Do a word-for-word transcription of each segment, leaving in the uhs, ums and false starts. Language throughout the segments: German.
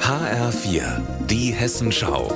H R vier, die Hessenschau.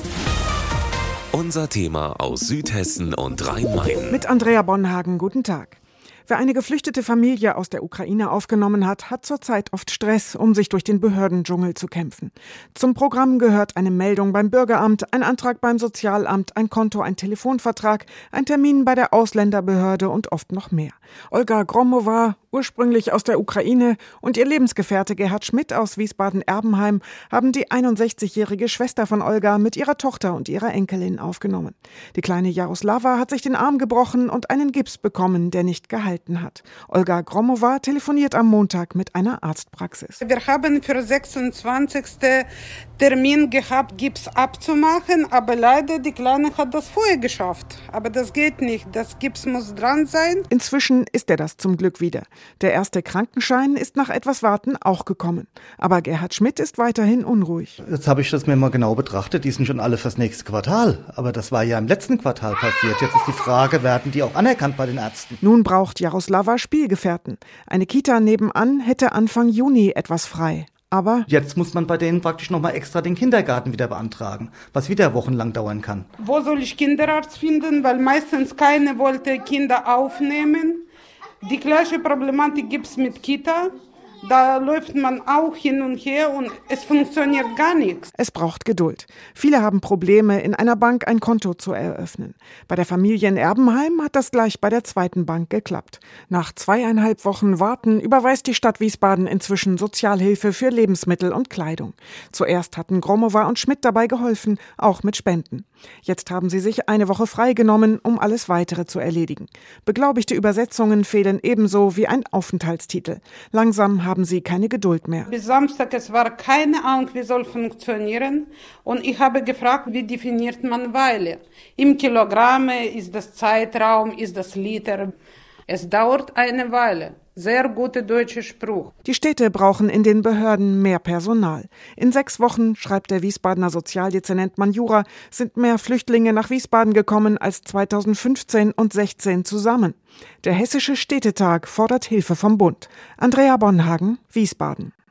Unser Thema aus Südhessen und Rhein-Main. Mit Andrea Bonhagen, guten Tag. Wer eine geflüchtete Familie aus der Ukraine aufgenommen hat, hat zurzeit oft Stress, um sich durch den Behördendschungel zu kämpfen. Zum Programm gehört eine Meldung beim Bürgeramt, ein Antrag beim Sozialamt, ein Konto, ein Telefonvertrag, ein Termin bei der Ausländerbehörde und oft noch mehr. Olga Gromowa, ursprünglich aus der Ukraine, und ihr Lebensgefährte Gerhard Schmidt aus Wiesbaden-Erbenheim haben die einundsechzigjährige Schwester von Olga mit ihrer Tochter und ihrer Enkelin aufgenommen. Die kleine Jaroslava hat sich den Arm gebrochen und einen Gips bekommen, der nicht gehalten hat. Olga Gromowa telefoniert am Montag mit einer Arztpraxis. Wir haben für sechsundzwanzigsten Termin gehabt, Gips abzumachen, aber leider die Kleine hat das vorher geschafft. Aber das geht nicht, das Gips muss dran sein. Inzwischen ist er das zum Glück wieder. Der erste Krankenschein ist nach etwas Warten auch gekommen. Aber Gerhard Schmidt ist weiterhin unruhig. Jetzt habe ich das mir mal genau betrachtet. Die sind schon alle fürs nächste Quartal. Aber das war ja im letzten Quartal passiert. Jetzt ist die Frage, werden die auch anerkannt bei den Ärzten? Nun braucht Jaroslava Spielgefährten. Eine Kita nebenan hätte Anfang Juni etwas frei. Aber jetzt muss man bei denen praktisch nochmal extra den Kindergarten wieder beantragen, was wieder wochenlang dauern kann. Wo soll ich Kinderarzt finden? Weil meistens keine wollte Kinder aufnehmen. Die gleiche Problematik gibt es mit Kita. Da läuft man auch hin und her und es funktioniert gar nichts. Es braucht Geduld. Viele haben Probleme, in einer Bank ein Konto zu eröffnen. Bei der Familie in Erbenheim hat das gleich bei der zweiten Bank geklappt. Nach zweieinhalb Wochen Warten überweist die Stadt Wiesbaden inzwischen Sozialhilfe für Lebensmittel und Kleidung. Zuerst hatten Gromowa und Schmidt dabei geholfen, auch mit Spenden. Jetzt haben sie sich eine Woche freigenommen, um alles Weitere zu erledigen. Beglaubigte Übersetzungen fehlen ebenso wie ein Aufenthaltstitel. Langsam haben sie keine Geduld mehr. Bis Samstag, es war keine Ahnung, wie soll funktionieren. Und ich habe gefragt, wie definiert man Weile? Im Kilogramme, ist das Zeitraum, ist das Liter? Es dauert eine Weile. Sehr guter deutscher Spruch. Die Städte brauchen in den Behörden mehr Personal. In sechs Wochen, schreibt der Wiesbadener Sozialdezernent Manjura, sind mehr Flüchtlinge nach Wiesbaden gekommen als zweitausendfünfzehn und sechzehn zusammen. Der Hessische Städtetag fordert Hilfe vom Bund. Andrea Bonhagen, Wiesbaden.